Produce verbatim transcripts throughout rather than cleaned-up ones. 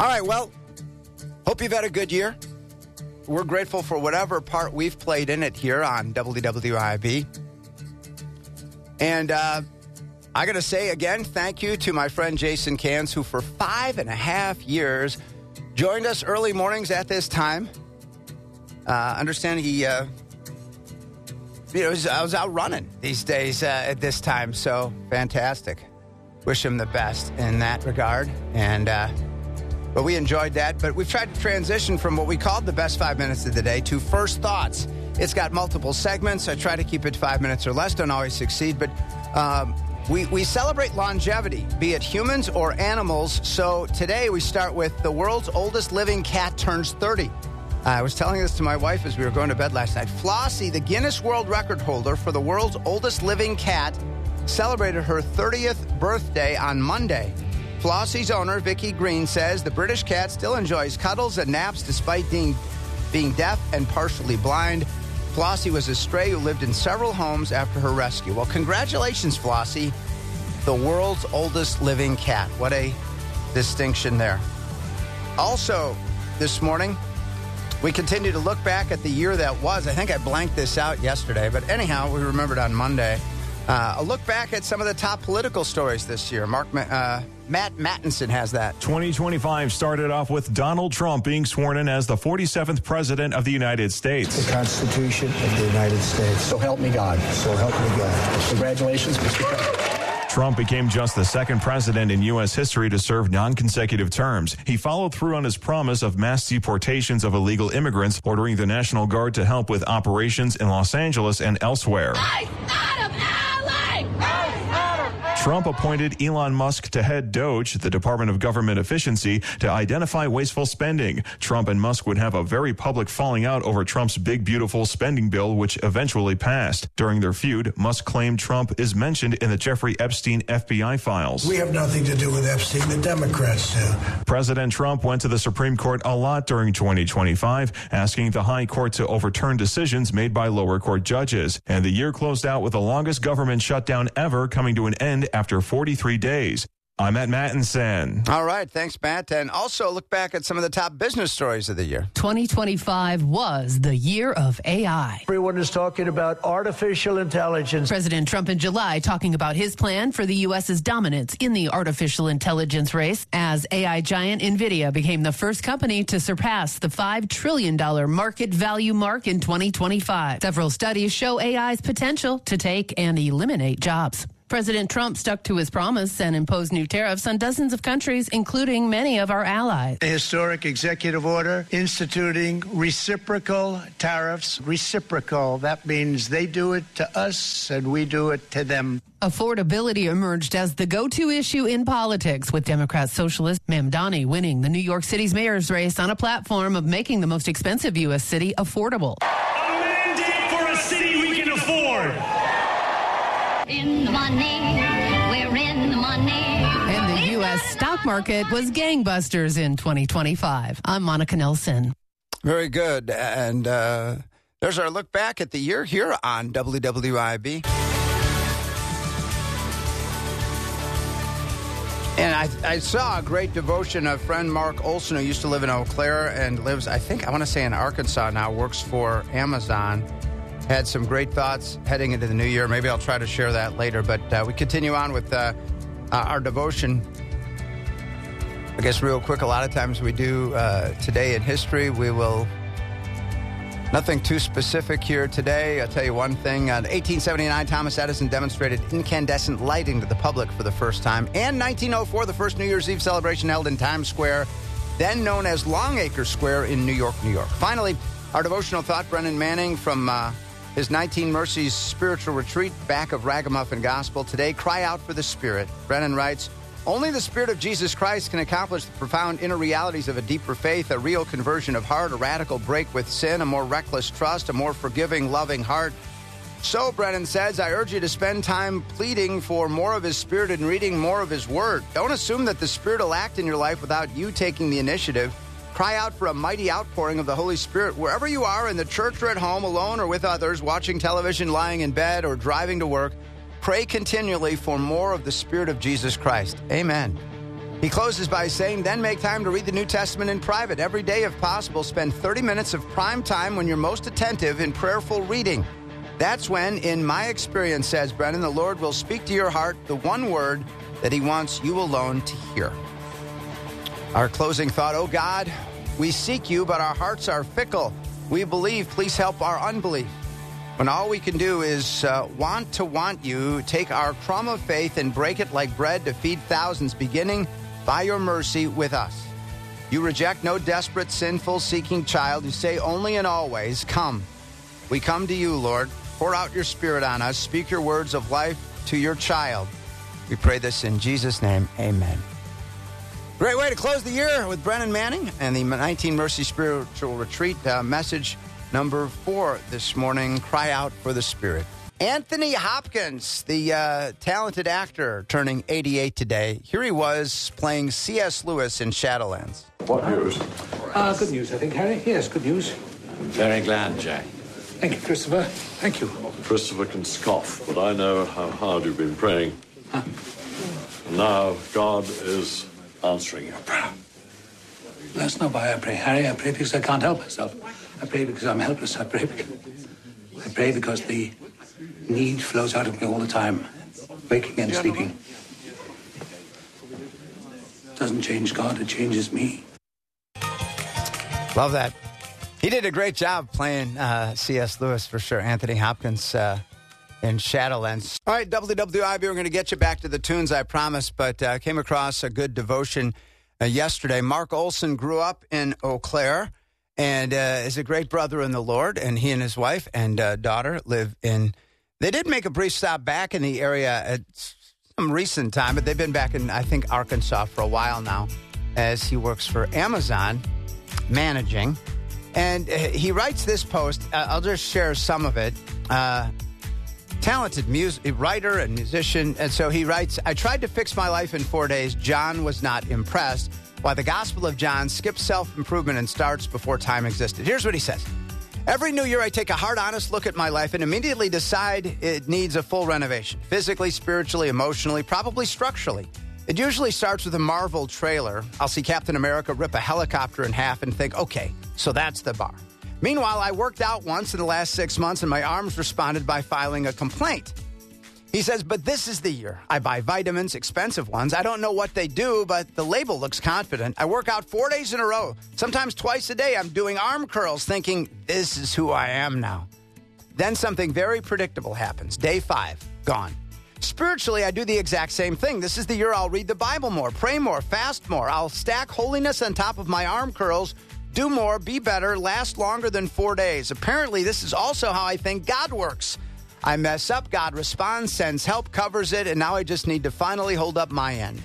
All right, well, hope you've had a good year. We're grateful for whatever part we've played in it here on W W I B. And uh, I got to say again, thank you to my friend Jason Cans, who for five and a half years joined us early mornings at this time. Uh, understand he, uh, you know, was, I was out running these days uh, at this time, so fantastic. Wish him the best in that regard. And, uh, but we enjoyed that. But we've tried to transition from what we called the best five minutes of the day to First Thoughts. It's got multiple segments. I try to keep it five minutes or less. Don't always succeed. But um, we, we celebrate longevity, be it humans or animals. So today we start with the world's oldest living cat turns thirty. Uh, I was telling this to my wife as we were going to bed last night. Flossie, the Guinness World Record holder for the world's oldest living cat, celebrated her thirtieth birthday on Monday. Flossie's owner, Vicky Green, says the British cat still enjoys cuddles and naps despite being, being deaf and partially blind. Flossie was a stray who lived in several homes after her rescue. Well, congratulations, Flossie, the world's oldest living cat. What a distinction there. Also, this morning, we continue to look back at the year that was. I think I blanked this out yesterday, but anyhow, we remembered on Monday. Uh, a look back at some of the top political stories this year. Mark, uh, Matt Mattinson has that. twenty twenty-five started off with Donald Trump being sworn in as the forty-seventh president of the United States. The Constitution of the United States. So help me God. So help me God. Congratulations, Mister President. Trump became just the second president in U S history to serve non-consecutive terms. He followed through on his promise of mass deportations of illegal immigrants, ordering the National Guard to help with operations in Los Angeles and elsewhere. Ice out of L A! Ice out of L A! Trump appointed Elon Musk to head DOGE, the Department of Government Efficiency, to identify wasteful spending. Trump and Musk would have a very public falling out over Trump's big, beautiful spending bill, which eventually passed. During their feud, Musk claimed Trump is mentioned in the Jeffrey Epstein F B I files. We have nothing to do with Epstein. The Democrats do. President Trump went to the Supreme Court a lot during twenty twenty-five, asking the High Court to overturn decisions made by lower court judges. And the year closed out with the longest government shutdown ever, coming to an end after forty-three days. I'm Matt Mattinson. All right. Thanks, Matt. And also look back at some of the top business stories of the year. twenty twenty-five was the year of A I. Everyone is talking about artificial intelligence. President Trump in July talking about his plan for the U S's dominance in the artificial intelligence race as A I giant NVIDIA became the first company to surpass the five trillion dollars market value mark in twenty twenty-five. Several studies show A I's potential to take and eliminate jobs. President Trump stuck to his promise and imposed new tariffs on dozens of countries, including many of our allies. A historic executive order instituting reciprocal tariffs. Reciprocal, that means they do it to us and we do it to them. Affordability emerged as the go-to issue in politics, with Democrat socialist Mamdani winning the New York City's mayor's race on a platform of making the most expensive U S city affordable. A mandate for a city we can afford. In the money, we're in the money. And the U S stock market was gangbusters in twenty twenty-five. I'm Monica Nelson. Very good. And uh, there's our look back at the year here on W W I B. And I, I saw a great devotion of friend Mark Olson, who used to live in Eau Claire and lives, I think, I want to say in Arkansas now, works for Amazon. Had some great thoughts heading into the new year. Maybe I'll try to share that later. But uh, we continue on with uh, uh, our devotion. I guess real quick, a lot of times we do uh, today in history. We will, nothing too specific here today. I'll tell you one thing. In eighteen seventy-nine, Thomas Edison demonstrated incandescent lighting to the public for the first time. And nineteen oh four, the first New Year's Eve celebration held in Times Square, then known as Longacre Square in New York, New York. Finally, our devotional thought, Brennan Manning from Uh, his nineteen Mercies spiritual retreat, back of Ragamuffin Gospel. Today, cry out for the Spirit. Brennan writes, only the Spirit of Jesus Christ can accomplish the profound inner realities of a deeper faith, a real conversion of heart, a radical break with sin, a more reckless trust, a more forgiving, loving heart. So, Brennan says, I urge you to spend time pleading for more of His Spirit and reading more of His Word. Don't assume that the Spirit will act in your life without you taking the initiative. Cry out for a mighty outpouring of the Holy Spirit wherever you are, in the church or at home, alone or with others, watching television, lying in bed, or driving to work. Pray continually for more of the Spirit of Jesus Christ. Amen. He closes by saying, then make time to read the New Testament in private. Every day, if possible, spend thirty minutes of prime time when you're most attentive in prayerful reading. That's when, in my experience, says Brennan, the Lord will speak to your heart the one word that he wants you alone to hear. Our closing thought, oh God, we seek you, but our hearts are fickle. We believe, please help our unbelief. When all we can do is uh, want to want you, take our crumb of faith and break it like bread to feed thousands, beginning by your mercy with us. You reject no desperate, sinful, seeking child. You say only and always, come. We come to you, Lord. Pour out your Spirit on us. Speak your words of life to your child. We pray this in Jesus' name. Amen. Great way to close the year with Brennan Manning and the nineteen Mercy Spiritual Retreat. Uh, message number four this morning, Cry Out for the Spirit. Anthony Hopkins, the uh, talented actor, turning eighty-eight today. Here he was playing C S. Lewis in Shadowlands. What news? Uh, good news, I think, Harry. Yes, good news. Very glad, Jack. Thank you, Christopher. Thank you. Christopher can scoff, but I know how hard you've been praying. Huh? Now God is answering your prayer. That's not why I pray, Harry. I pray because I can't help myself. I pray because I'm helpless. I pray because, I pray because the need flows out of me all the time, waking and sleeping. Doesn't change God, it changes me. Love that. He did a great job playing uh, C S. Lewis, for sure. Anthony Hopkins uh, in Shadowlands. All right, W W I B, we're going to get you back to the tunes, I promise, but I uh, came across a good devotion uh, yesterday. Mark Olson grew up in Eau Claire and uh, is a great brother in the Lord, and he and his wife and uh, daughter live in... They did make a brief stop back in the area at some recent time, but they've been back in, I think, Arkansas for a while now, as he works for Amazon, managing. And uh, he writes this post. Uh, I'll just share some of it. Uh, talented music writer and musician. And so he writes, I tried to fix my life in four days. John was not impressed. Why the Gospel of John skips self-improvement and starts before time existed. Here's what he says. Every new year, I take a hard, honest look at my life and immediately decide it needs a full renovation. Physically, spiritually, emotionally, probably structurally. It usually starts with a Marvel trailer. I'll see Captain America rip a helicopter in half and think, okay, so that's the bar. Meanwhile, I worked out once in the last six months and my arms responded by filing a complaint. He says, but this is the year. I buy vitamins, expensive ones. I don't know what they do, but the label looks confident. I work out four days in a row. Sometimes twice a day, I'm doing arm curls thinking, this is who I am now. Then something very predictable happens. Day five, gone. Spiritually, I do the exact same thing. This is the year I'll read the Bible more, pray more, fast more. I'll stack holiness on top of my arm curls, do more, be better, last longer than four days. Apparently, this is also how I think God works. I mess up, God responds, sends help, covers it, and now I just need to finally hold up my end.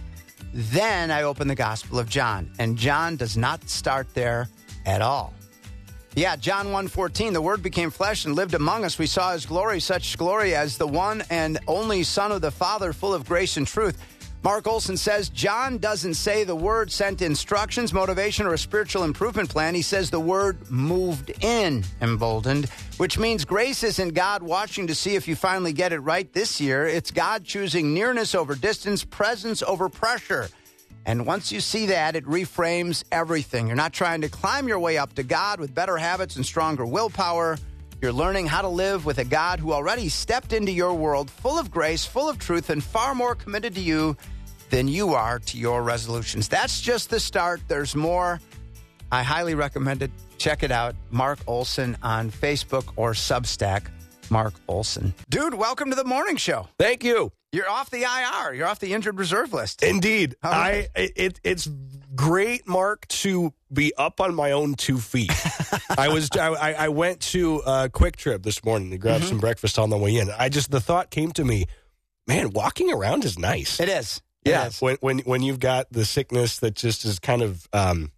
Then I open the Gospel of John, and John does not start there at all. Yeah, John one fourteen, the Word became flesh and lived among us. We saw his glory, such glory as the one and only Son of the Father, full of grace and truth. Mark Olson says John doesn't say the Word sent instructions, motivation, or a spiritual improvement plan. He says the Word moved in, emboldened, which means grace isn't God watching to see if you finally get it right this year. It's God choosing nearness over distance, presence over pressure. And once you see that, it reframes everything. You're not trying to climb your way up to God with better habits and stronger willpower. You're learning how to live with a God who already stepped into your world full of grace, full of truth, and far more committed to you than you are to your resolutions. That's just the start. There's more. I highly recommend it. Check it out. Mark Olson on Facebook or Substack. Mark Olson. Dude, welcome to the morning show. Thank you. You're off the I R. You're off the injured reserve list. Indeed. Right. I it, it's great, Mark, to be up on my own two feet. I was I, I went to a Quick Trip this morning to grab mm-hmm. some breakfast on the way in. I just the thought came to me, man, walking around is nice. It is. Yeah. It is. When when when you've got the sickness that just is kind of um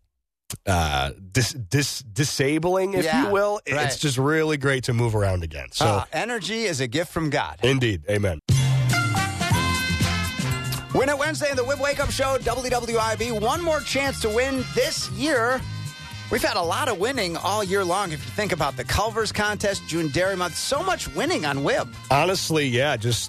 uh dis, dis disabling, if yeah, you will, right. It's just really great to move around again. So uh, energy is a gift from God. Indeed. Amen. Win It Wednesday in the Whip Wake Up Show, W W I B. One more chance to win this year. We've had a lot of winning all year long. If you think about the Culver's contest, June Dairy Month, so much winning on W I B. Honestly, yeah, just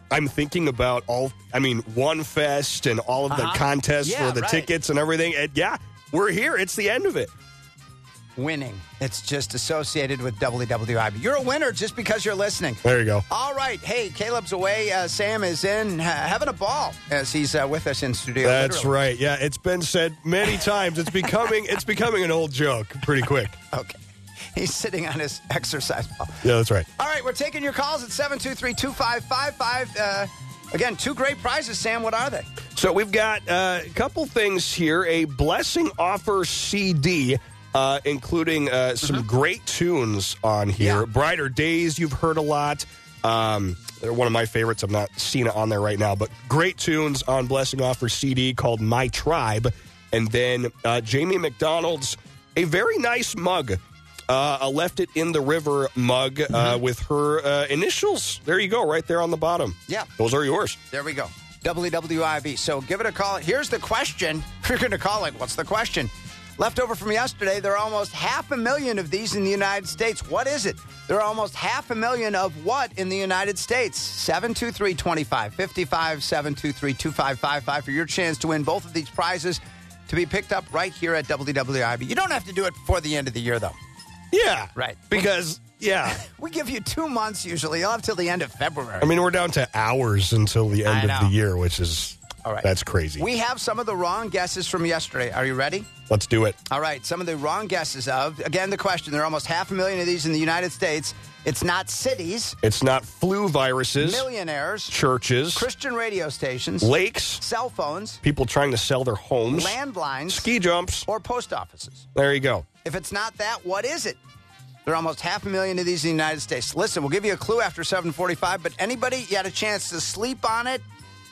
I'm thinking about all, I mean, One Fest and all of Uh-huh. the contests Yeah, for the right. tickets and everything. And yeah, we're here. It's the end of it. Winning. It's just associated with W W I B. You're a winner just because you're listening. There you go. All right. Hey, Caleb's away. Uh, Sam is in, ha- having a ball as he's uh, with us in studio. That's literally. right. Yeah, it's been said many times. It's becoming it's becoming an old joke pretty quick. Okay. He's sitting on his exercise ball. Yeah, that's right. All right, we're taking your calls at seven two three, two five five five. Uh, again, two great prizes, Sam. What are they? So we've got uh, a couple things here. A Blessing Offer C D, uh, including uh, some Mm-hmm. great tunes on here. Yeah. Brighter Days, you've heard a lot. Um, they're one of my favorites. I'm not seeing it on there right now, but great tunes on Blessing Offer C D called My Tribe. And then uh, Jamie McDonald's A Very Nice Mug. Uh, a Left It in the River mug uh, Mm-hmm. with her uh, initials. There you go, right there on the bottom. Yeah. Those are yours. There we go. W W I B. So give it a call. Here's the question. If you're going to call it, what's the question? Leftover from yesterday, there are almost half a million of these in the United States. What is it? There are almost half a million of what in the United States? seven two three, two five five five, seven two three, two five five five for your chance to win both of these prizes to be picked up right here at W W I B. You don't have to do it before the end of the year, though. Yeah. Right. Because, yeah. We give you two months usually. You'll have till the end of February. I mean, we're down to hours until the end I of know. the year, which is, All right. that's crazy. We have some of the wrong guesses from yesterday. Are you ready? Let's do it. All right, some of the wrong guesses of, again, the question, there are almost half a million of these in the United States. It's not cities, It's not flu viruses, millionaires, churches, Christian radio stations, lakes, cell phones, people trying to sell their homes, landlines, ski jumps. or post offices. There you go. If it's not that, what is it? There are almost half a million of these in the United States. Listen, we'll give you a clue after seven forty-five, but anybody, you had a chance to sleep on it?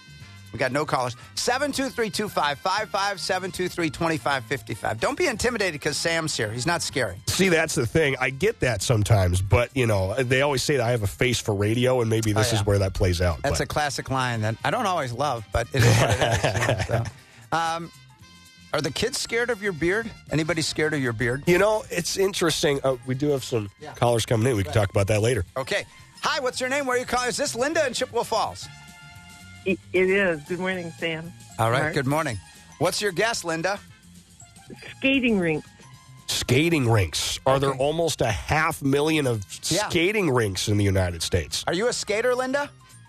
We got no callers. seven two three, two five five five, seven two three, two five five five. Don't be intimidated because Sam's here. He's not scary. See, that's the thing. I get that sometimes, but, you know, they always say that I have a face for radio, and maybe this Oh, yeah. is where that plays out. That's but. a classic line that I don't always love, but it is what it is. Yeah, so. um, are the kids scared of your beard? Anybody scared of your beard? You know, it's interesting. Uh, we do have some Yeah. callers coming in. We can talk about that later. Okay. Hi, what's your name? Where are you calling? Is this Linda in Chippewa Falls? It it is. Good morning, Sam. All right. Mark. Good morning. What's your guess, Linda? Skating rink. Skating rinks. Are there almost a half million of Yeah. skating rinks in the United States? Are you a skater, Linda?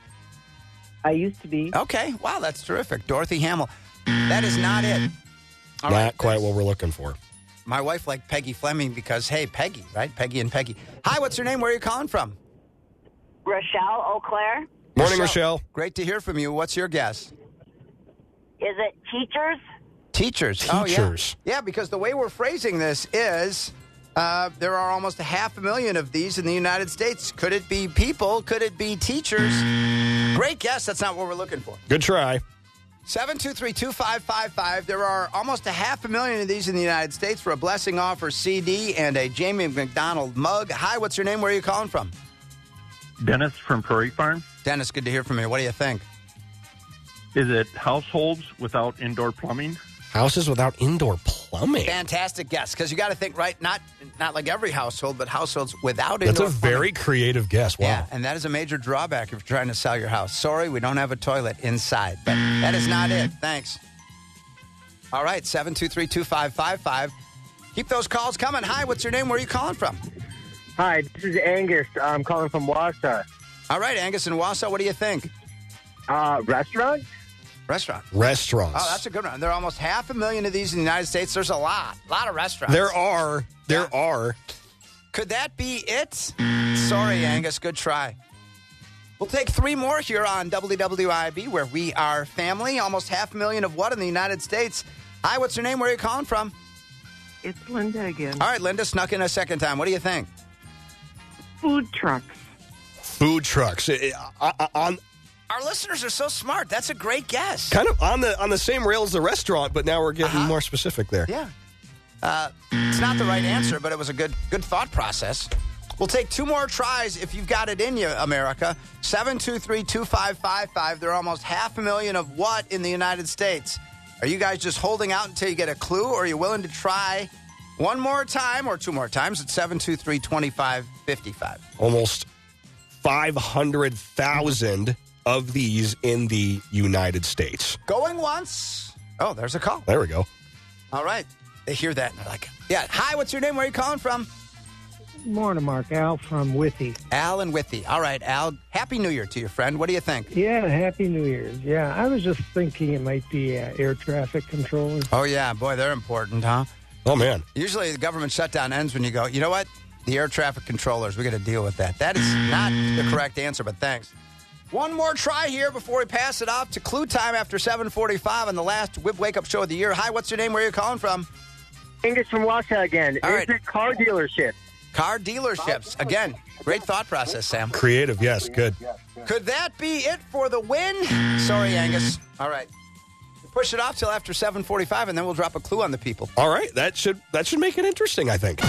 I used to be. Okay. Wow, that's terrific. Dorothy Hamill. That is not it. All Not right, quite thanks. what we're looking for. My wife liked Peggy Fleming because, hey, Peggy, right? Peggy and Peggy. Hi, what's your name? Where are you calling from? Rochelle Eau Claire. Morning, Rochelle. Great to hear from you. What's your guess? Is it teachers? Teachers. Oh, yeah. Teachers. Yeah, because the way we're phrasing this is uh, there are almost a half a million of these in the United States. Could it be people? Could it be teachers? Great guess. That's not what we're looking for. Good try. seven two three, two five five five. There are almost a half a million of these in the United States for a Blessing Offer C D and a Jamie McDonald mug. Hi, what's your name? Where are you calling from? Dennis from Prairie Farm. Dennis, good to hear from you. What do you think? Is it households without indoor plumbing? Houses without indoor plumbing. Fantastic guess, because you got to think, right, not not like every household, but households without That's indoor a plumbing. very creative guess. Wow. Yeah, and that is a major drawback if you're trying to sell your house. Sorry, we don't have a toilet inside. But that is not it. Thanks. All right, seven two three, two five five five. Keep those calls coming. Hi, what's your name? Where are you calling from? Hi, this is Angus. I'm calling from Wausau. All right, Angus in Wausau, what do you think? Uh, restaurant? Restaurant. Restaurants. Oh, that's a good one. There are almost half a million of these in the United States. There's a lot, a lot of restaurants. There are. There Yeah. are. Could that be it? Sorry, Angus. Good try. We'll take three more here on W W I B, where we are family. Almost half a million of what in the United States? Hi, what's your name? Where are you calling from? It's Linda again. All right, Linda snuck in a second time. What do you think? Food trucks. Food trucks. Eh, eh, uh, on Our listeners are so smart. That's a great guess. kind of on the on the same rail as the restaurant, but now we're getting more specific there. Yeah. Uh, it's not the right answer, but it was a good good thought process. We'll take two more tries if you've got it in you, America. seven two three, two five five five. There are almost half a million of what in the United States? Are you guys just holding out until you get a clue, or are you willing to try one more time or two more times at seven two three, two five five five? Almost five hundred thousand of these in the United States. Going once. Oh, there's a call. There we go. All right. They hear that and they're like, yeah. Hi, what's your name? Where are you calling from? Morning, Mark. Al from Withy. Al and Withy. All right, Al. Happy New Year to you, friend. What do you think? Yeah, Happy New Year's. Yeah, I was just thinking it might be uh, air traffic controllers. Oh, yeah. Boy, they're important, huh? Oh, man. Usually the government shutdown ends when you go, you know what? The air traffic controllers, we got to deal with that. That is not the correct answer, but thanks. One more try here before we pass it off to Clue Time after seven forty-five on the last Whip Wake Up Show of the year. Hi, what's your name? Where are you calling from? Angus from Wausau again. All Is right. it car dealership? Car dealerships. Again, great thought process, Sam. Creative, yes, good. Could that be it for the win? Sorry, Angus. All right. Push it off till after seven forty-five, and then we'll drop a clue on the people. All right, that should that should make it interesting, I think.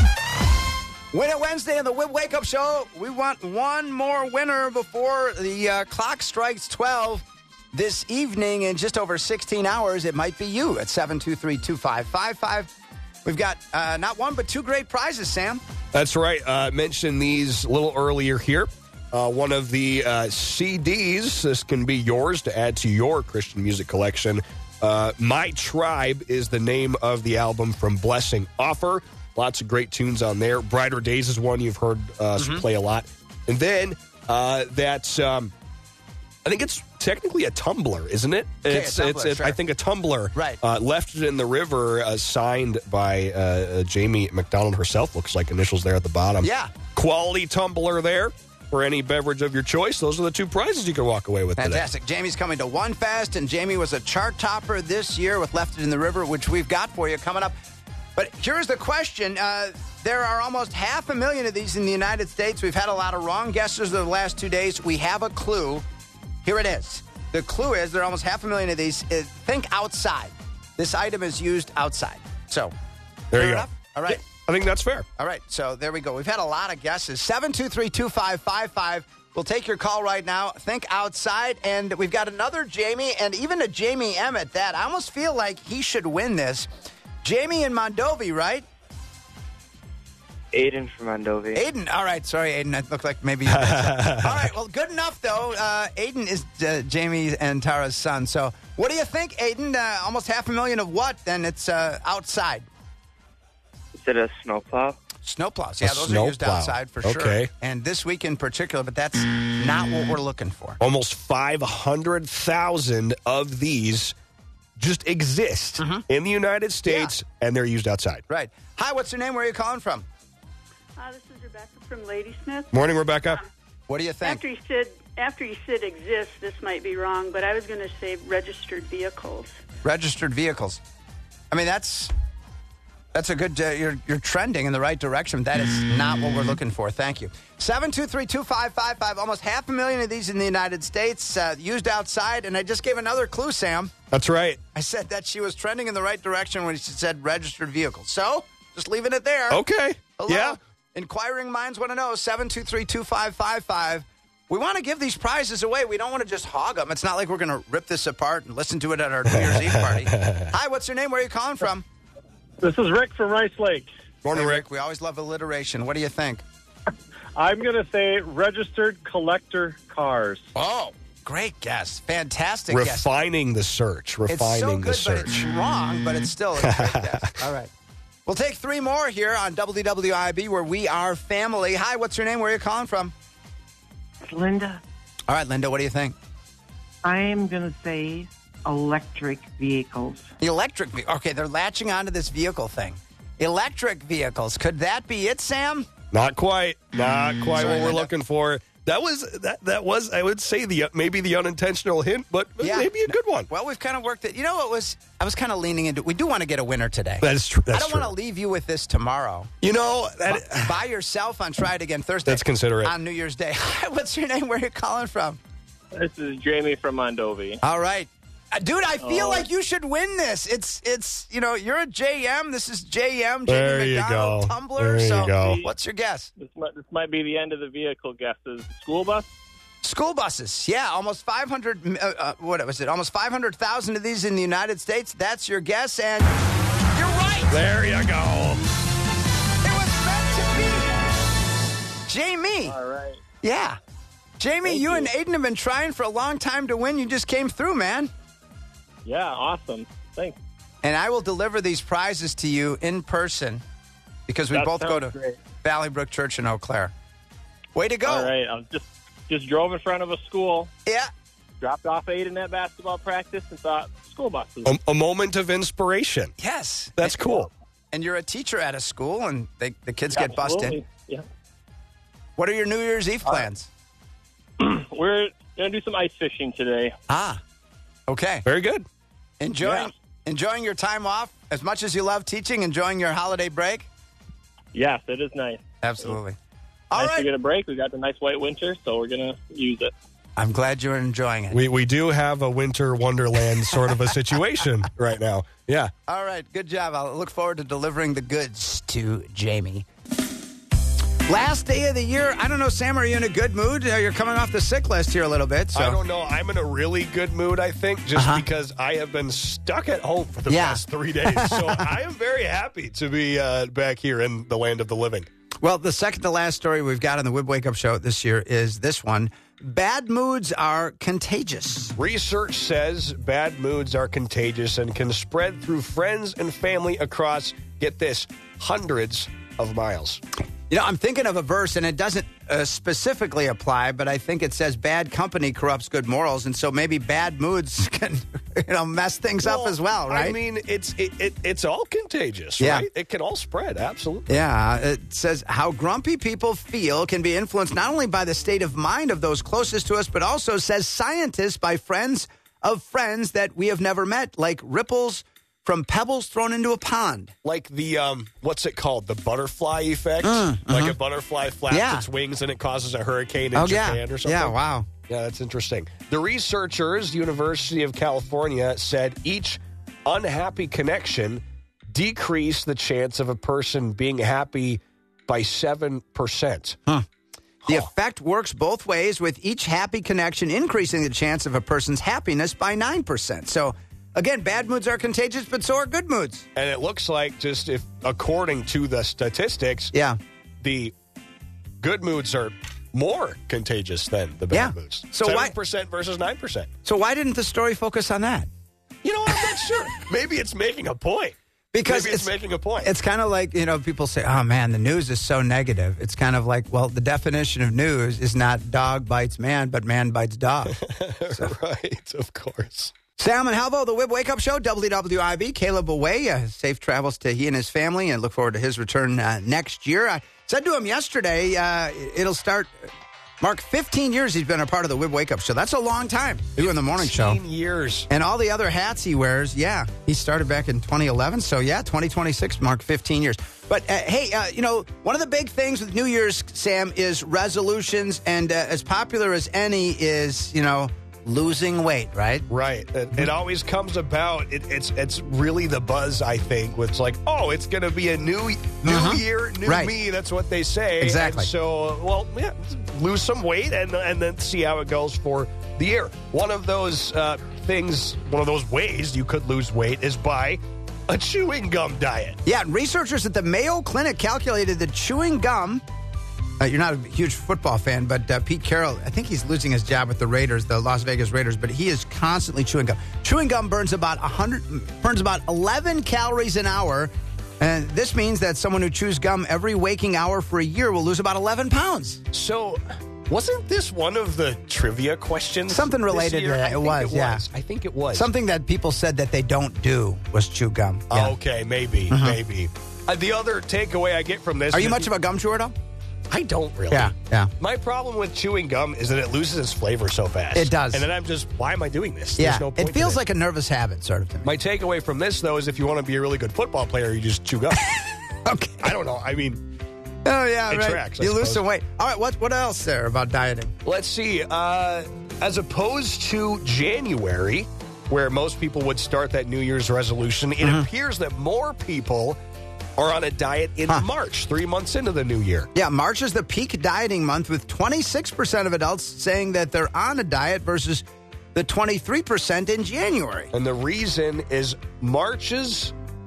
Win It Wednesday on the Whip Wake Up Show. We want one more winner before the uh, clock strikes twelve this evening in just over sixteen hours. It might be you at seven two three, two five five five. We've got uh, not one but two great prizes, Sam. That's right. Uh, mentioned these a little earlier here. Uh, one of the uh, C Ds. This can be yours to add to your Christian music collection. Uh, My Tribe is the name of the album from Blessing Offer. Lots of great tunes on there. Brighter Days is one you've heard us Mm-hmm. play a lot. And then uh, that's, um, I think it's technically a tumbler, isn't it? Okay, it's, a tumbler, it's, sure. I think a tumbler. Right. Uh, Left It in the River, uh, signed by uh, uh, Jamie McDonald herself. Looks like initials there at the bottom. Yeah. Quality tumbler there for any beverage of your choice. Those are the two prizes you can walk away with Fantastic. today. Jamie's coming to One Fest, and Jamie was a chart topper this year with Left It in the River, which we've got for you coming up. But here's the question. Uh, there are almost half a million of these in the United States. We've had a lot of wrong guesses the last two days. We have a clue. Here it is. The clue is there are almost half a million of these. Uh, think outside. This item is used outside. So, There fair you go. enough? All right. I think that's fair. All right, so there we go. We've had a lot of guesses. seven two three, two five five five. We'll take your call right now. Think outside. And we've got another Jamie, and even a Jamie M at that. I almost feel like he should win this. Jamie in Mondovi, right? Aiden from Mondovi. Aiden. All right, sorry, Aiden. That looked like maybe you All right, well, good enough, though. Uh, Aiden is uh, Jamie and Tara's son. So what do you think, Aiden? Uh, almost half a million of what? Then it's uh, outside. Is it a snowplow? Snowplows. Yeah, A those are used snowplow. outside for sure. Okay. And this week in particular, but that's not what we're looking for. Almost five hundred thousand of these just exist in the United States, and they're used outside. Right. Hi, what's your name? Where are you calling from? Uh, this is Rebecca from Ladysmith. Morning, Rebecca. What do you think? After you said after you said exists, this might be wrong, but I was going to say registered vehicles. Registered vehicles. I mean, that's that's a good. Uh, you're you're trending in the right direction. That is not what we're looking for. Thank you. Seven two three two five five five. Almost half a million of these in the United States uh, used outside. And I just gave another clue, Sam. That's right. I said that she was trending in the right direction when she said registered vehicles. So just leaving it there. Okay. Hello? Yeah. Inquiring minds want to know. seven two three, two five five five. We want to give these prizes away. We don't want to just hog them. It's not like we're going to rip this apart and listen to it at our New Year's Eve party. Hi, what's your name? Where are you calling from? This is Rick from Rice Lake. Morning, Rick. We always love alliteration. What do you think? I'm going to say registered collector cars. Oh, great guess. Fantastic guess. Refining the search. It's so Refining good, the search. but it's wrong, but it's still a great guess. All right. We'll take three more here on W W I B, where we are family. Hi, what's your name? Where are you calling from? Linda. All right, Linda, what do you think? I am going to say electric vehicles. Electric ve- Okay, they're latching onto this vehicle thing. Electric vehicles. Could that be it, Sam? Not quite. Not quite Sorry, what we're Linda. looking for. That was that. That was. I would say the maybe the unintentional hint, but Yeah. maybe a good one. Well, we've kind of worked it. You know what was? I was kind of leaning into. We do want to get a winner today. That is true. That's I don't true. want to leave you with this tomorrow. You know that. B- by yourself on Try It Again Thursday. That's considerate. On New Year's Day. Hi, what's your name? Where are you calling from? This is Jamie from Mondovi. All right. Uh, dude, I feel Oh. like you should win this. It's, it's, you know, you're a J M. This is J M, Jamie There you McDonald, go. Tumbler. There you so, go. what's your guess? This might, this might be the end of the vehicle guesses. School bus? School buses. Yeah, almost five hundred, uh, uh, what was it? Almost five hundred thousand of these in the United States. That's your guess, and you're right. There you go. It was meant to be. Jamie. All right. Yeah. Jamie, Thank you, you. and Aiden have been trying for a long time to win. You just came through, man. Yeah, awesome. Thanks. And I will deliver these prizes to you in person because we That both go sounds to great. Valley Brook Church in Eau Claire. Way to go. All right. I was just just drove in front of a school. Yeah. Dropped off Aiden at basketball practice and thought, school buses. A, a moment of inspiration. Yes. That's cool. And you're a teacher at a school, and they, the kids get busted. Absolutely. Yeah. What are your New Year's Eve plans? We're going to do some ice fishing today. Ah, okay. Very good. Enjoying Yeah. enjoying your time off as much as you love teaching, enjoying your holiday break? Yes, it is nice. Absolutely. All nice right. to get a break. We got the nice white winter, so we're going to use it. I'm glad you're enjoying it. We we do have a winter wonderland sort of a situation right now. Yeah. All right, good job. I'll look forward to delivering the goods to Jamie. Last day of the year. I don't know, Sam, are you in a good mood? Uh, You're coming off the sick list here a little bit. So. I don't know. I'm in a really good mood, I think, just Uh-huh. because I have been stuck at home for the Yeah. past three days. So I am very happy to be uh, back here in the land of the living. Well, the second to last story we've got on the Wib Wake Up Show this year is this one. Bad moods are contagious. Research says bad moods are contagious and can spread through friends and family across, get this, hundreds of miles. You know, I'm thinking of a verse, and it doesn't uh, specifically apply, but I think it says bad company corrupts good morals, and so maybe bad moods can, you know, mess things up as well, right? I mean, it's it, it, it's all contagious, Yeah. right? It can all spread, absolutely. Yeah, it says how grumpy people feel can be influenced not only by the state of mind of those closest to us, but also, says scientists, by friends of friends that we have never met, like ripples from pebbles thrown into a pond. Like the, um, what's it called? The butterfly effect? Mm, like uh-huh. a butterfly flaps Yeah. its wings and it causes a hurricane in Oh, Japan yeah. or something? Yeah, wow. Yeah, that's interesting. The researchers, University of California, said each unhappy connection decreased the chance of a person being happy by seven percent. Huh. The effect works both ways, with each happy connection increasing the chance of a person's happiness by nine percent. So, again, bad moods are contagious, but so are good moods. And it looks like, just if according to the statistics, yeah, the good moods are more contagious than the bad Yeah. moods. So seven why- percent versus nine percent. So why didn't the story focus on that? You know, I'm not sure. Maybe it's making a point. Because Maybe it's, making a point. It's kind of like, you know, people say, oh, man, the news is so negative. It's kind of like, well, the definition of news is not dog bites man, but man bites dog. So. Right, of course. Sam and Halvo, the Wib Wake Up Show, W W I B. Caleb away. Uh, safe travels to he and his family, and look forward to his return uh, next year. I said to him yesterday, uh, it'll start, Mark, fifteen years he's been a part of the Wib Wake Up Show. That's a long time doing the morning show. fifteen years. And all the other hats he wears, yeah. He started back in twenty eleven, so yeah, twenty twenty-six marked fifteen years. But, uh, hey, uh, you know, one of the big things with New Year's, Sam, is resolutions, and uh, as popular as any is, you know, losing weight, right? Right. It, it always comes about. It, it's it's really the buzz, I think, with it's like, oh, it's going to be a new new Uh-huh. year, new Right. me. That's what they say. Exactly. And so, well, yeah, lose some weight and and then see how it goes for the year. One of those uh, things, one of those ways you could lose weight is by a chewing gum diet. Yeah, researchers at the Mayo Clinic calculated that chewing gum. Uh, you're not a huge football fan, but uh, Pete Carroll, I think he's losing his job with the Raiders, the Las Vegas Raiders, but he is constantly chewing gum. Chewing gum burns about one hundred, burns about eleven calories an hour, and this means that someone who chews gum every waking hour for a year will lose about eleven pounds. So, wasn't this one of the trivia questions? Something this related to year? that. I It think was, yeah. I think it was. Something that people said that they don't do was chew gum. Yeah. Okay, maybe, Mhm. maybe. Uh, the other takeaway I get from this Are you is- much of a gum chewer, though? I don't really. Yeah, yeah. My problem with chewing gum is that it loses its flavor so fast. It does. And then I'm just, why am I doing this? Yeah, There's no point it feels to like a nervous habit, sort of, to me. My takeaway from this, though, is if you want to be a really good football player, you just chew gum. Okay. I don't know. I mean, Oh, yeah, It right. tracks, I you lose suppose. some weight. All right, what, what else there about dieting? let's see. Uh, as opposed to January, where most people would start that New Year's resolution, it Mhm. appears that more people are on a diet in Huh. March, three months into the new year. Yeah, March is the peak dieting month, with twenty-six percent of adults saying that they're on a diet versus the twenty-three percent in January. And the reason is March's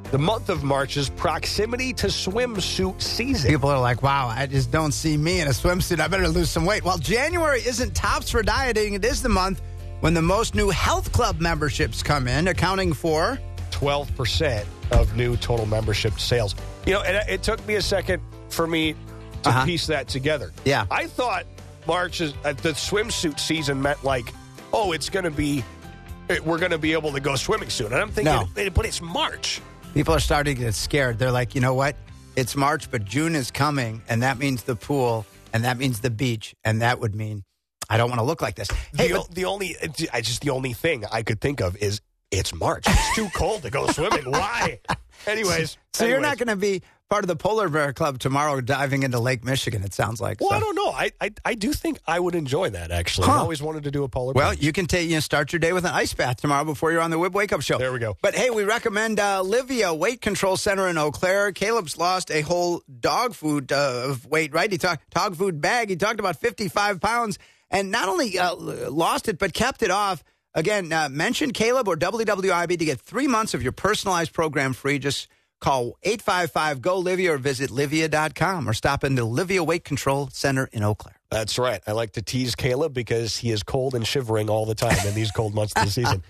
the month of March's proximity to swimsuit season. People are like, wow, I just don't see me in a swimsuit. I better lose some weight. Well, January isn't tops for dieting. It is the month when the most new health club memberships come in, accounting for twelve percent of new total membership sales. You know, and it took me a second for me to Uh-huh. piece that together. Yeah. I thought March is uh, the swimsuit season meant like, oh, it's going to be, it, we're going to be able to go swimming soon. And I'm thinking, No. but it's March. People are starting to get scared. They're like, you know what? It's March, but June is coming, and that means the pool, and that means the beach, and that would mean I don't want to look like this. Hey, the, but, the only, I just the only thing I could think of is it's March. It's too cold to go swimming. Why? Anyways, so anyways. you're not going to be part of the Polar Bear Club tomorrow diving into Lake Michigan, it sounds like. Well, so. I don't know. I, I I do think I would enjoy that, actually. Huh. I always wanted to do a polar Well, plunge. you can take you know, start your day with an ice bath tomorrow before you're on the Wib Wake Up Show. There we go. But hey, we recommend uh, Livia Weight Control Center in Eau Claire. Caleb's lost a whole dog food uh, of weight, right? He talked dog food bag. He talked about fifty-five pounds, and not only uh, lost it but kept it off. Again, uh, mention Caleb or W W I B to get three months of your personalized program free. Just call eight five five, G O, Livia or visit livia dot com or stop in the Livia Weight Control Center in Eau Claire. That's right. I like to tease Caleb because he is cold and shivering all the time in these cold months of the season.